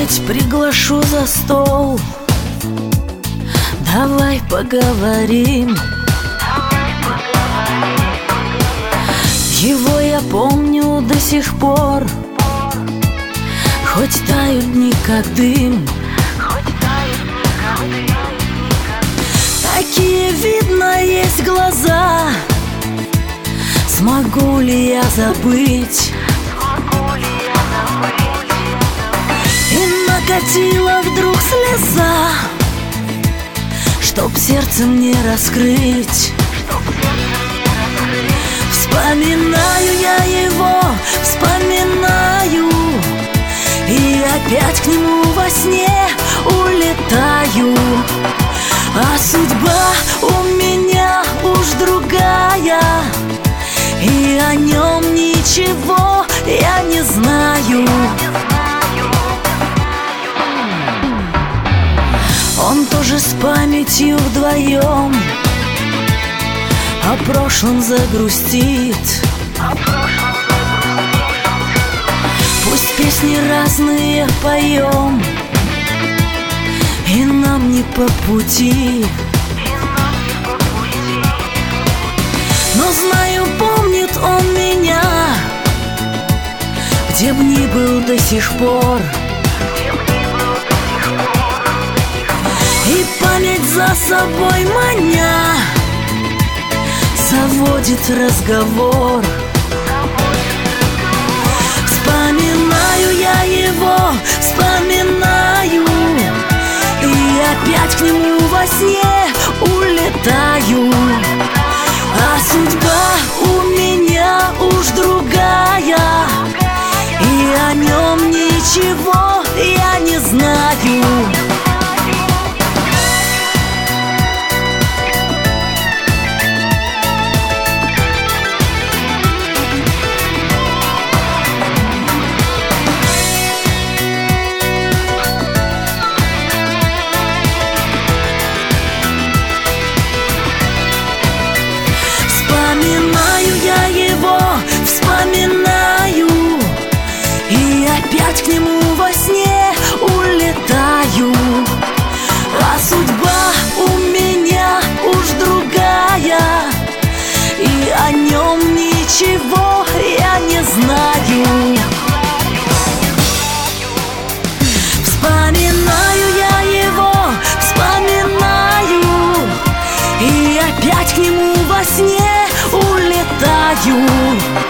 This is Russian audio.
как-нибудь приглашу за стол. Давай поговорим. Его я помню до сих пор, хоть тают дни, как дым. Такие, видно, есть глаза. Смогу ли я забыть? И накатила вдруг слеза, чтоб сердце мне раскрыть. Вспоминаю я его, вспоминаю, и опять к нему во сне улетаю. А судьба у меня уж другая, и о нем ничего я не знаю. Он тоже с памятью вдвоем о прошлом загрустит. Пусть песни разные поем, и нам не по пути. Но знаю, помнит он меня, где б ни был до сих пор. И память за собой маня заводит разговор. Вспоминаю я его, вспоминаю, и опять к нему во сне улетаю. А судьба у меня уж другая, и о нем ничего я не знаю. Вспоминаю, и опять к нему во сне улетаю. А судьба у меня уж другая, и о нем ничего я не знаю. Вспоминаю я его, вспоминаю, и опять к нему во сне улетаю.